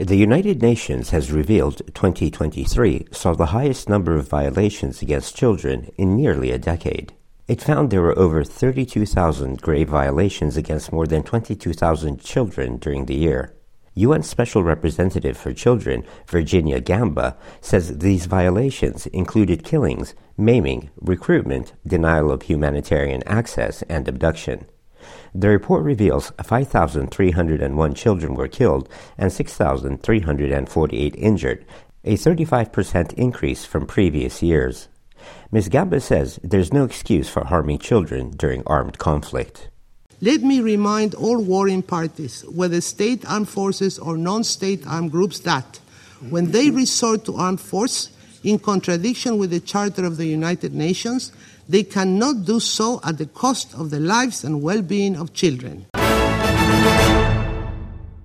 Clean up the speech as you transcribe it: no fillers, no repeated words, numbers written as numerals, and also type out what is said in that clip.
The United Nations has revealed 2023 saw the highest number of violations against children in nearly a decade. It found there were over 32,000 grave violations against more than 22,000 children during the year. UN Special Representative for Children, Virginia Gamba, says these violations included killings, maiming, recruitment, denial of humanitarian access, and abduction. The report reveals 5,301 children were killed and 6,348 injured, a 35% increase from previous years. Ms. Gamba says there's no excuse for harming children during armed conflict. Let me remind all warring parties, whether state armed forces or non-state armed groups, that when they resort to armed force, in contradiction with the Charter of the United Nations, they cannot do so at the cost of the lives and well-being of children.